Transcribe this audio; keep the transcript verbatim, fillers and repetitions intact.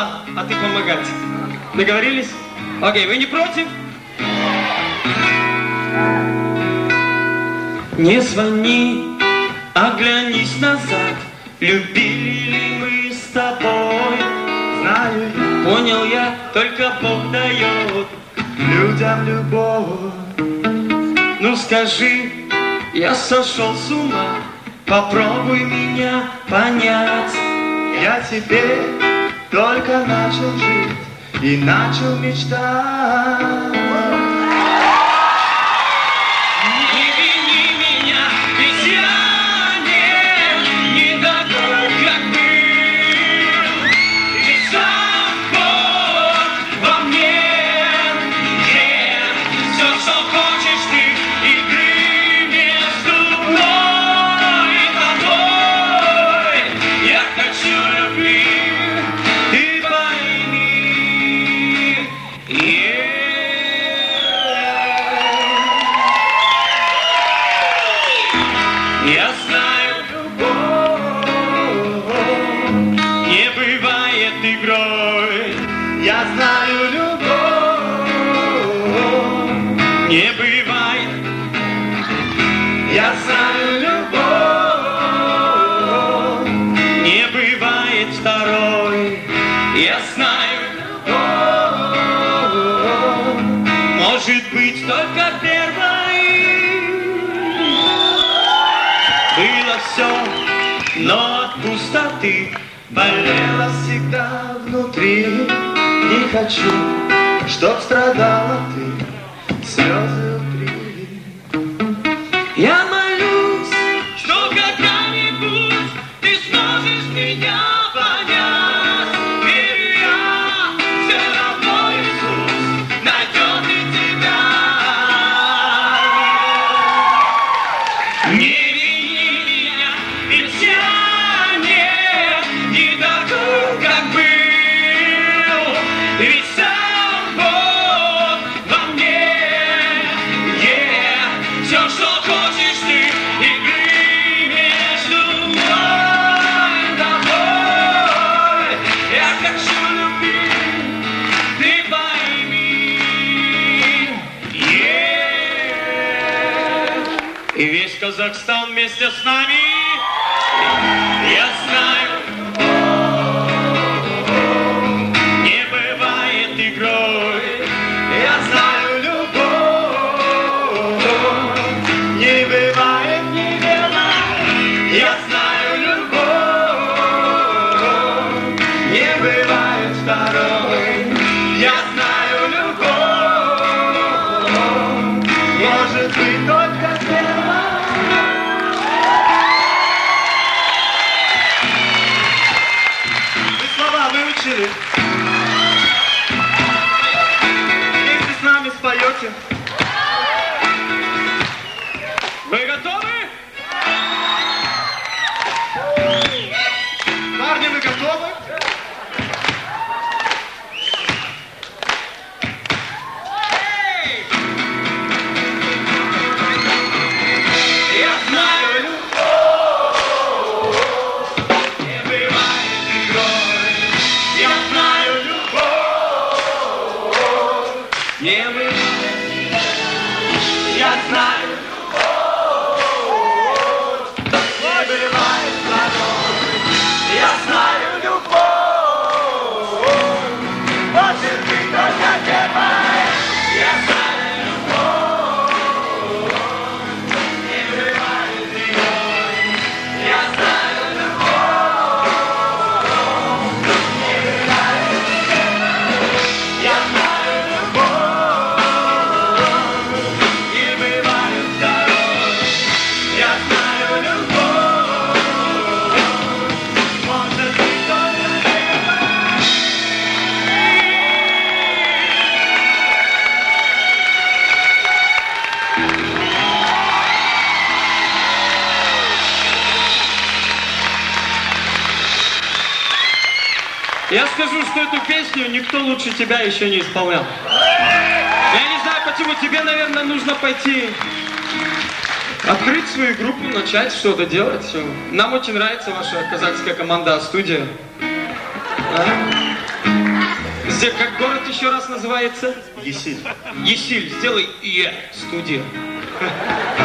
я, а ты помогать. Договорились? Окей, вы не против? Не звони, оглянись назад. Любили ли мы с тобой? Знаю, понял я, только Бог дает людям любовь. Ну скажи, я сошел с ума, попробуй меня понять. Я теперь только начал жить и начал мечтать. Не бывает, я знаю, любовь не бывает второй. Я знаю, любовь может быть только первой. Было все, но от пустоты болело всегда внутри. Не хочу, чтоб страдала ты, слезы утри. Я молюсь, что когда-нибудь ты сможешь меня понять. Верю я, все равно Иисус найдет и тебя. Не вини меня, ведь я не, не такой, как был. Ведь сам Бог во мне. Все, что хочешь ты, игры между мной и тобой. Я хочу любить, ты пойми. Yeah. И весь Казахстан вместе с нами. Я знаю, не бывает игрой. Я знаю, не бывает неверно. Я знаю, любовь не бывает второй. Я знаю, любовь может быть только первой. Вы слова выучили? Вместе с нами споете? Вы готовы? Парни, вы готовы? Я знаю, любовь не бывает игрой. Я знаю, любовь не бывает. Я знаю. Я знаю, любовь может быть только первой. Я знаю, любовь не бывает игрой. Я знаю, любовь не бывает первой. Я знаю, любовь не бывает второй. Я знаю, любовь. Я скажу, что эту песню никто лучше тебя еще не исполнял. Я не знаю, почему тебе, наверное, нужно пойти открыть свою группу, начать что-то делать. Нам очень нравится ваша казахская команда «Студия». А? Где, как город еще раз называется? Есиль. Есиль. Сделай Е, студия.